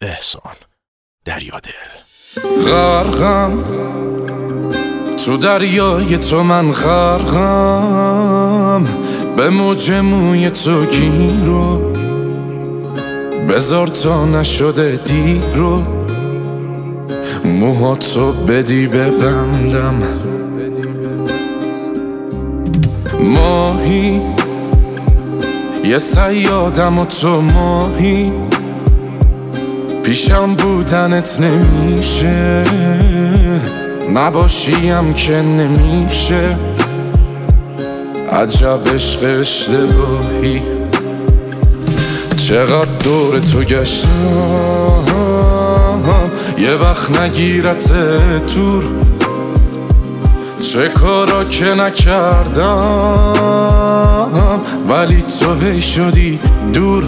احسان دریادل. غرقم تو دریای تو، من غرقم به موج موی تو گیرو، بذار تا نشده دیرو، موهاتو بدی ببندم. ماهی یه صیادم و تو ماهی، پیشم بودنت نمیشه، نباشیم که نمیشه. عجب عشق اشتباهی، چقدر دور تو گشتم، یه وقت نگیرت دور. چه کارا که نکردم ولی تو هی شدی دور.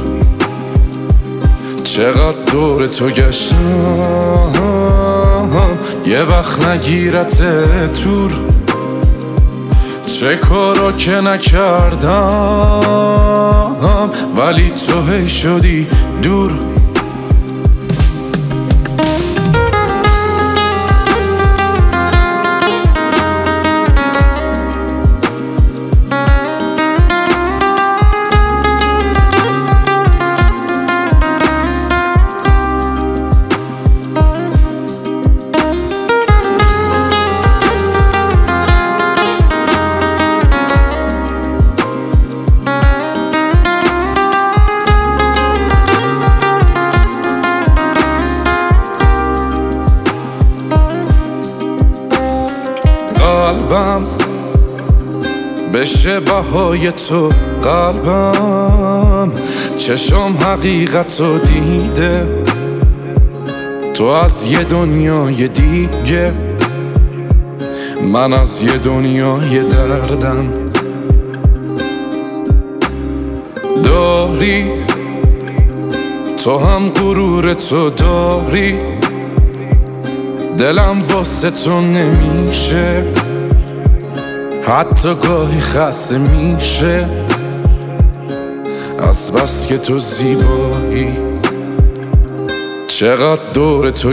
چقدر دور تو گشتم، یه وقت نگیرت دور. چه کارا که نکردم ولی تو هی شدی دور. قلبم بشه بهای تو، قلبم چشم حقیقت رو دیده، تو از یه دنیای دیگه، من از یه دنیای دردم. داری تو هم غرور تو داری، دلم واسه تو نمیشه، حتی گاهی خسته میشه، از بس که تو زیبایی. چقدر دور تو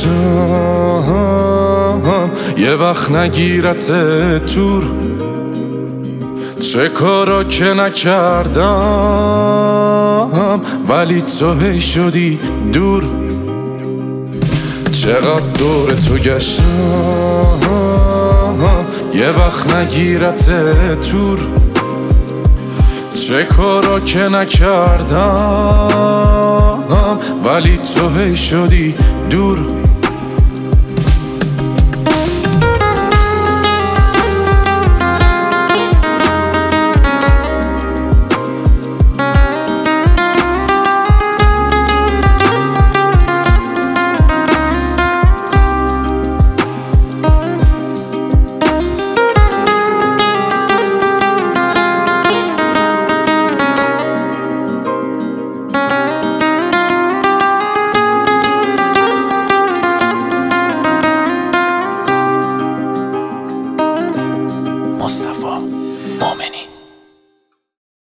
گشتم، یه وقت نگیرت دور. چه کارا که نکردم ولی تو هی شدی دور. چقدر دور تو گشتم، یه وقت نگیرت دور. چه کارا که نکردم ولی تو هی شدی دور.